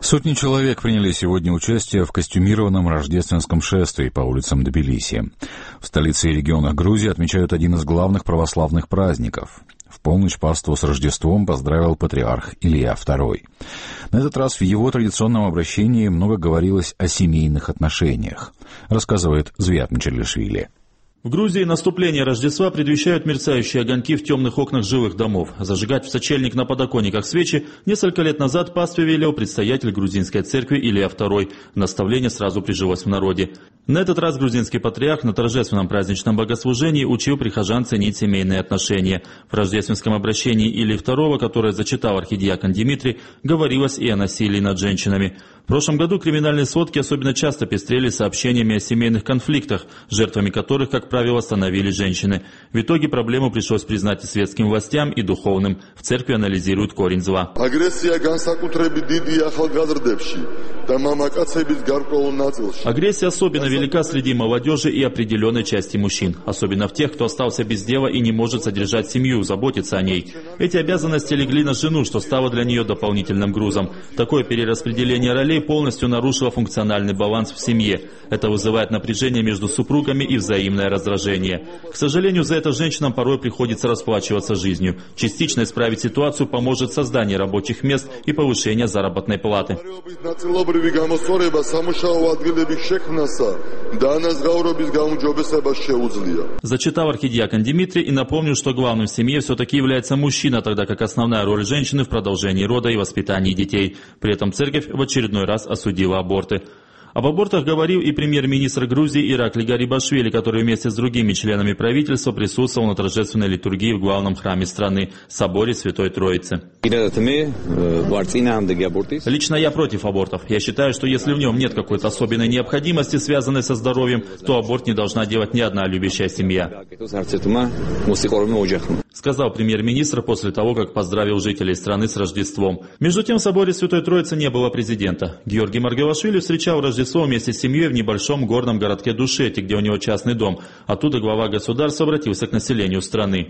Сотни человек приняли сегодня участие в костюмированном рождественском шествии по улицам Тбилиси. В столице и регионах Грузии отмечают один из главных православных праздников. В полночь паству с Рождеством поздравил патриарх Илья II. На этот раз в его традиционном обращении много говорилось о семейных отношениях, рассказывает Звиат Мчедлишвили. В Грузии наступление Рождества предвещают мерцающие огоньки в темных окнах жилых домов. Зажигать в сочельник на подоконниках свечи несколько лет назад пастве велел предстоятель грузинской церкви Илья II. Наставление сразу прижилось в народе. На этот раз грузинский патриарх на торжественном праздничном богослужении учил прихожан ценить семейные отношения. В рождественском обращении Ильи II, которое зачитал архидиакон Димитрий, говорилось и о насилии над женщинами. В прошлом году криминальные сводки особенно часто пестрели сообщениями о семейных конфликтах, жертвами которых, как правило, становились женщины. В итоге проблему пришлось признать и светским властям, и духовным. В церкви анализируют корень зла. Агрессия особенно велика среди молодежи и определенной части мужчин. Особенно в тех, кто остался без дела и не может содержать семью, заботиться о ней. Эти обязанности легли на жену, что стало для нее дополнительным грузом. Такое перераспределение ролей полностью нарушило функциональный баланс в семье. Это вызывает напряжение между супругами и взаимное раздражение. К сожалению, за это женщинам порой приходится расплачиваться жизнью. Частично исправить ситуацию поможет создание рабочих мест и повышение заработной платы. Зачитал архидиакон Димитрий и напомнил, что главным в семье все-таки является мужчина, тогда как основная роль женщины в продолжении рода и воспитании детей. При этом церковь в очередной раз осудила аборты. Об абортах говорил и премьер-министр Грузии Ираклий Гарибашвили, который вместе с другими членами правительства присутствовал на торжественной литургии в главном храме страны – соборе Святой Троицы. Лично я против абортов. Я считаю, что если в нем нет какой-то особенной необходимости, связанной со здоровьем, то аборт не должна делать ни одна любящая семья. Сказал премьер-министр после того, как поздравил жителей страны с Рождеством. Между тем в соборе Святой Троицы не было президента. Георгий Маргелашвили встречал Рождество вместе с семьей в небольшом горном городке Душети, где у него частный дом. Оттуда глава государства обратился к населению страны.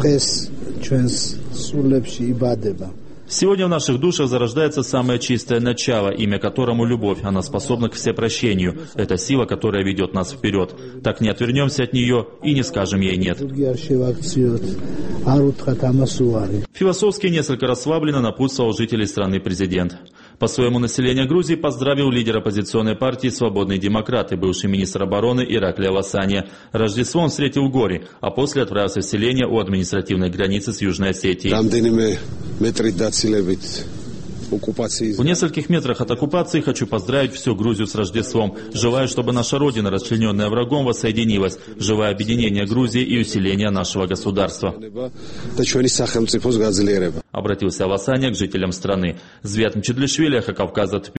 Сегодня в наших душах зарождается самое чистое начало, имя которому любовь. Она способна к всепрощению. Это сила, которая ведет нас вперед. Так не отвернемся от нее и не скажем ей нет. Философски несколько расслабленно напутствовал жителей страны президент. По своему населению Грузии поздравил лидер оппозиционной партии «Свободные демократы», бывший министр обороны Ираклия Лосания. Рождество он встретил в Горе, а после отправился в селение у административной границы с Южной Осетией. В нескольких метрах от оккупации хочу поздравить всю Грузию с Рождеством. Желаю, чтобы наша Родина, расчлененная врагом, воссоединилась. Желаю объединения Грузии и усиления нашего государства. Обратился Лосания к жителям страны. Звиат Мчедлишвили, Кавказа.